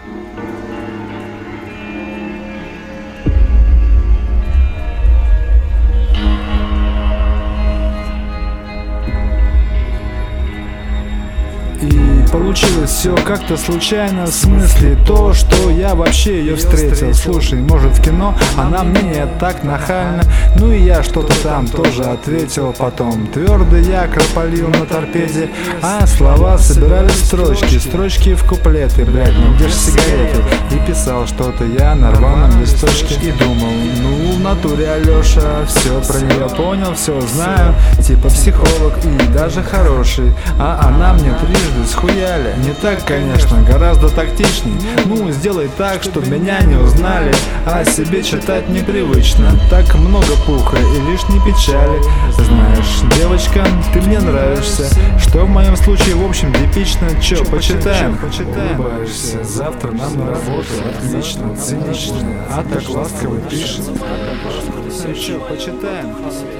И получилось все как-то случайно, в смысле то, что я вообще ее встретил. Слушай, может в кино она мне не так нахально, ну и я что-то там тоже ответил. Потом твердый якорь полил на торпеде, а слова собирали строчки в куплеты. Блять, ну где ж сигареты? И писал что-то я на рваном листочке и думал, ну в натуре Алёша, все про нее понял, все знаю, типа психолог и даже хороший. А она мне трижды схуяли. Не так, конечно, гораздо тактичней. Ну, сделай так, чтоб меня не узнали. А себе читать непривычно. Так много пуха и лишней печали. Знаешь, девочка, ты мне нравишься. Что в моем случае, в общем, типично. Чё, почитаем? Улыбаешься, завтра нам на работу. Отлично, цинично. А так ласково пишет. Чё, почитаем?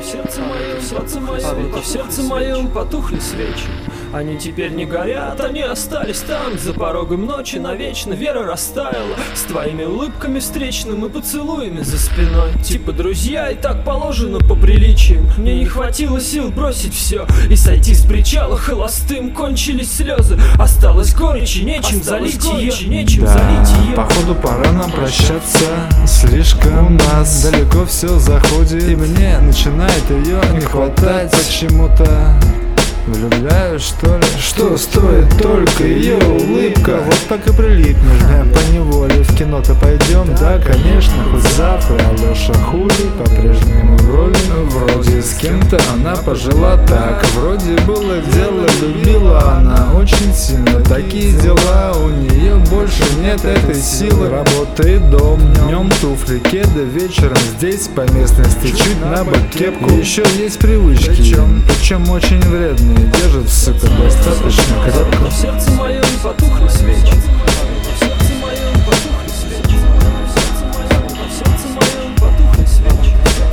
В сердце моем потухли свечи. Они теперь не горят, они остались там. За порогом ночи навечно вера растаяла. С твоими улыбками встречным и поцелуями за спиной. Типа друзья, и так положено по приличиям. Мне не хватило сил бросить все и сойти с причала холостым. Кончились слезы, осталось горечь и нечем залить ее. Да, походу пора нам прощаться. Слишком у нас далеко все заходит, и мне начинает ее не хватать почему-то. Влюбляюсь, что ли? Что стоит только ее улыбка? Вот так и прилипнешь, да, поневоле. В кино-то пойдем, да, конечно, хоть завтра. Алёша хули, по-прежнему в роли. Вроде с кем-то она пожила так. Вроде было дело, любила она очень сильно. Такие дела, у нее больше нет этой силы. Работает дом, днем туфли, кеды, вечером здесь по местности чуть на бок кепку. Еще есть привычки, причем очень вредные. Держит, сука, достаточно крепко. В сердце моем потухли свечи. В сердце моем потухли свечи. В сердце моем потухли свечи.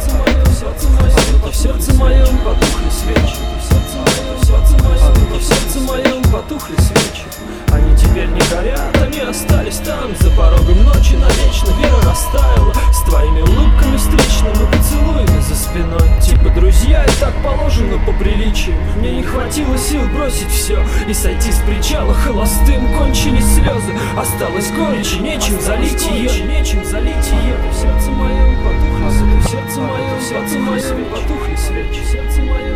В сердце моем потухли свечи. В сердце моем потухли свечи. Они теперь не горят, они остались там. За порогом ночи навечно вера растаяла. С твоими улыбками встречными, поцелуями за спиной. Типа друзья, и так положено по приличию. Мне не хватило сил бросить все и сойти с причала холостым. Кончились слезы, осталось горечь и нечем залить ее. В сердце моем потухли свечи. В сердце моем потухли свечи. В сердце моем